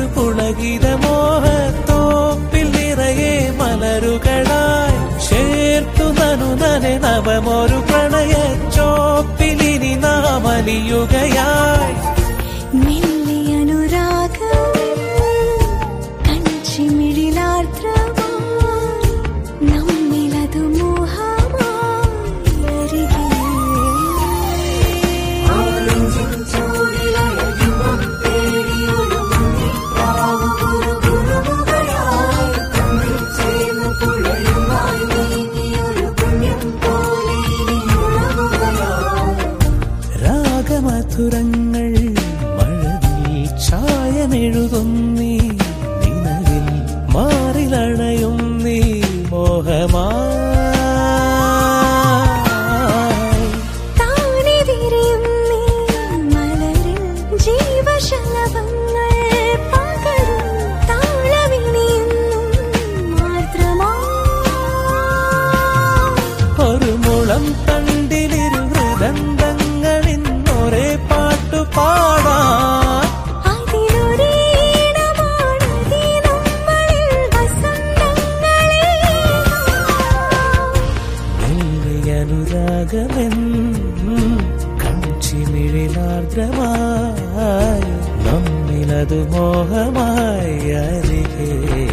പുളകിത മോഹത്തോപ്പിൽ നിറയെ മലരുകളായി ചേർത്തു നനുനനെ നവമൊരു പ്രണയ ചോപ്പിലിനി നാം അലിയുകയായി. രാഗമധുരങ്ങൾ മഴവിൽ ചായമെഴുതുന്നീ നിലവിൽ മാറിലണയുന്നീ മോഹമായി. ഒരു മുളം തണ്ടിലിരു ഹൃദന്തങ്ങളിൽ ഒരേ പാട്ടു പാടാം. അനുരാഗമെന്നും കഞ്ചിമിഴിലാർദ്രമായി നമ്മിലതു മോഹമായി അരികെ.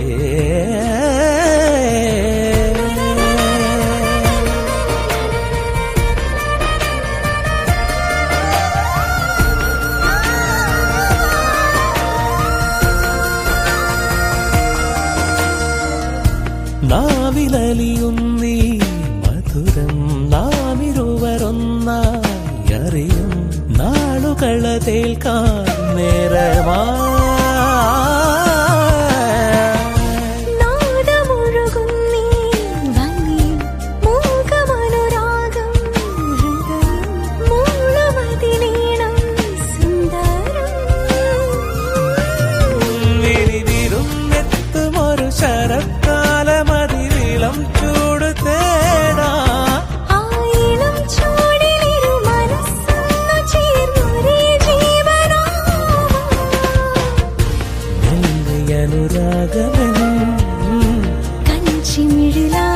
നാവിലലിയുന്നീ മധുരം നാമിരുവരൊന്നായി അറിയും നാളുകളതേൽക്കാൻ നേരമാ. വിരിവിരുന്നെത്തുമൊരു ശരത്കാലമതിവിളം ചൂട് തേടാ. അനുരാഗമെന്നും കഞ്ചിമിഴിലാ